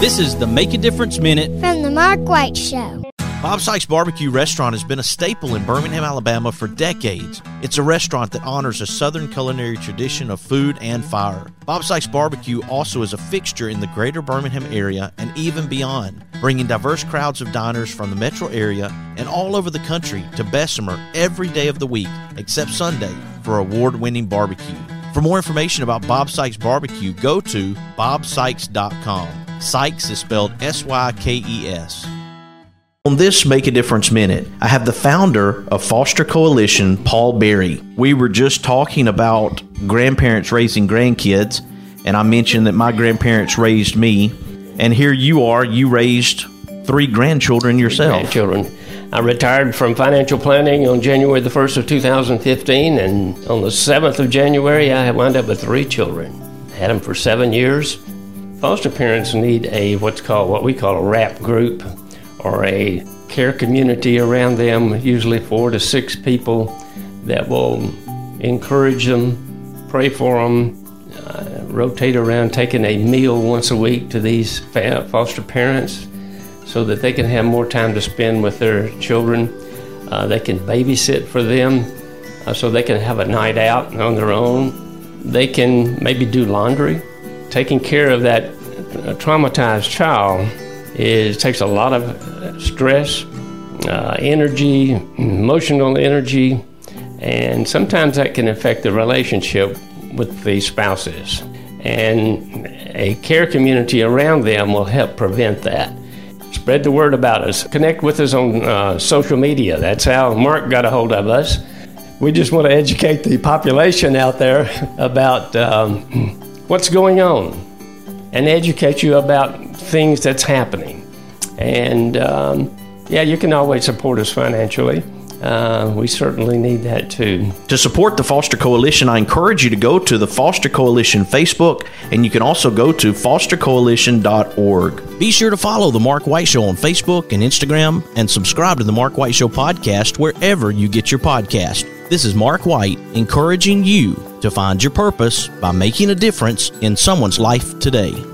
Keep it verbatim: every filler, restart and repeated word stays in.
This is the Make a Difference Minute from the Mark White Show. Bob Sykes Barbecue Restaurant has been a staple in Birmingham, Alabama for decades. It's a restaurant that honors a Southern culinary tradition of food and fire. Bob Sykes Barbecue also is a fixture in the greater Birmingham area and even beyond, bringing diverse crowds of diners from the metro area and all over the country to Bessemer every day of the week, except Sunday, for award-winning barbecue. For more information about Bob Sykes Barbecue, go to bob sykes dot com. Sykes is spelled S Y K E S. On this Make a Difference Minute, I have the founder of Foster Coalition, Paul Berry. We were just talking about grandparents raising grandkids, and I mentioned that my grandparents raised me, and here you are, you raised three grandchildren yourself. Grandchildren. I retired from financial planning on January the first of two thousand fifteen, and on the seventh of January, I wound up with three children. Had them for seven years. Foster parents need a what's called what we call a wrap group, or a care community around them, usually four to six people that will encourage them, pray for them, uh, rotate around taking a meal once a week to these foster parents so that they can have more time to spend with their children. Uh, they can babysit for them uh, so they can have a night out on their own. They can maybe do laundry. Taking care of that traumatized child is takes a lot of stress, uh, energy, emotional energy, and sometimes that can affect the relationship with the spouses. And a care community around them will help prevent that. Spread the word about us. Connect with us on uh, social media. That's how Mark got a hold of us. We just want to educate the population out there about um, what's going on and educate you about things that's happening. And um, yeah, you can always support us financially. Uh, we certainly need that too. To support the Foster Coalition, I encourage you to go to the Foster Coalition Facebook, and you can also go to foster coalition dot org. Be sure to follow The Mark White Show on Facebook and Instagram, and subscribe to The Mark White Show podcast wherever you get your podcast. This is Mark White, encouraging you to find your purpose by making a difference in someone's life today.